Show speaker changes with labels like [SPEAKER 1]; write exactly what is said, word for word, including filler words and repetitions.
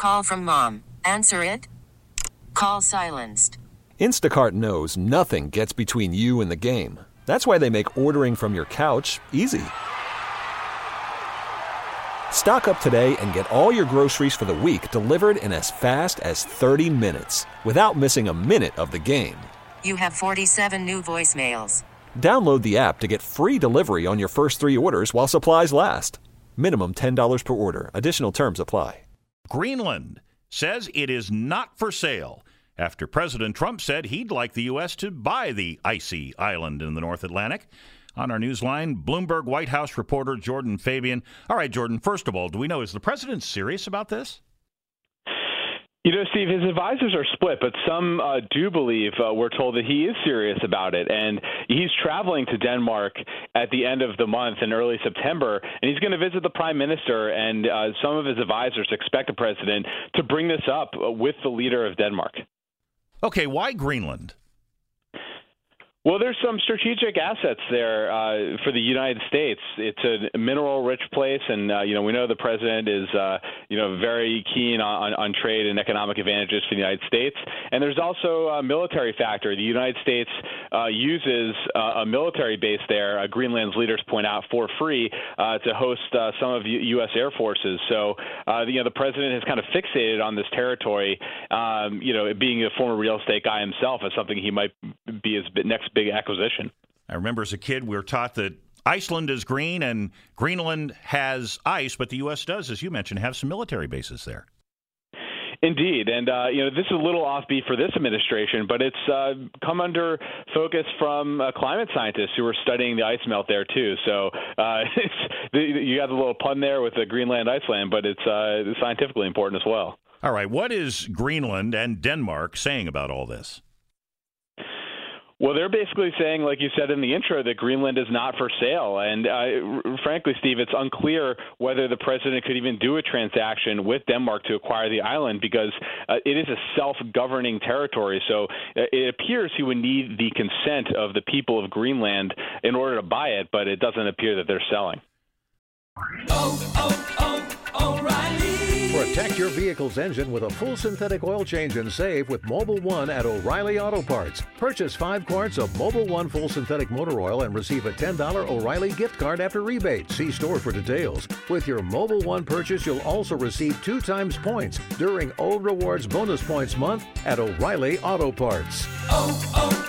[SPEAKER 1] call from mom. Answer it. Call silenced.
[SPEAKER 2] Instacart knows nothing gets between you and the game. That's why they make ordering from your couch easy. Stock up today and get all your groceries for the week delivered in as fast as thirty minutes without missing a minute of the game.
[SPEAKER 1] You have forty-seven new voicemails.
[SPEAKER 2] Download the app to get free delivery on your first three orders while supplies last. Minimum ten dollars per order. Additional terms apply.
[SPEAKER 3] Greenland says it is not for sale after President Trump said he'd like the U S to buy the icy island in the North Atlantic. On our newsline, Bloomberg White House reporter Jordan Fabian. All right, Jordan, first of all, do we know, is the president serious about this?
[SPEAKER 4] You know, Steve, his advisors are split, but some uh, do believe uh, we're told that he is serious about it. And he's traveling to Denmark at the end of the month in early September, and he's going to visit the prime minister. And uh, some of his advisors expect the president to bring this up with the leader of Denmark.
[SPEAKER 3] Okay, why Greenland?
[SPEAKER 4] Well, there's some strategic assets there uh, for the United States. It's a mineral-rich place, and uh, you know we know the president is uh, you know very keen on, on trade and economic advantages for the United States. And there's also a military factor. The United States uh, uses uh, a military base there. Uh, Greenland's leaders point out for free uh, to host uh, some of U S Air Forces. So uh, you know the president has kind of fixated on this territory. Um, you know, being a former real estate guy himself, as something he might be his next big acquisition.
[SPEAKER 3] I remember as a kid, we were taught that Iceland is green and Greenland has ice, but the U S does, as you mentioned, have some military bases there.
[SPEAKER 4] Indeed. And, uh, you know, this is a little offbeat for this administration, but it's uh, come under focus from uh, climate scientists who are studying the ice melt there, too. So uh, it's, you got a little pun there with the Greenland, Iceland, but it's uh, scientifically important as well.
[SPEAKER 3] All right. What is Greenland and Denmark saying about all this?
[SPEAKER 4] Well, they're basically saying, like you said in the intro, that Greenland is not for sale. And uh, frankly, Steve, it's unclear whether the president could even do a transaction with Denmark to acquire the island because uh, it is a self-governing territory. So uh, it appears he would need the consent of the people of Greenland in order to buy it, but it doesn't appear that they're selling.
[SPEAKER 5] Oh, oh, oh, O'Reilly.
[SPEAKER 6] Protect your vehicle's engine with a full synthetic oil change and save with Mobil one at O'Reilly Auto Parts. Purchase five quarts of Mobil one full synthetic motor oil and receive a ten dollars O'Reilly gift card after rebate. See store for details. With your Mobil one purchase, you'll also receive two times points during O Rewards Bonus Points Month at O'Reilly Auto Parts.
[SPEAKER 5] Oh, oh.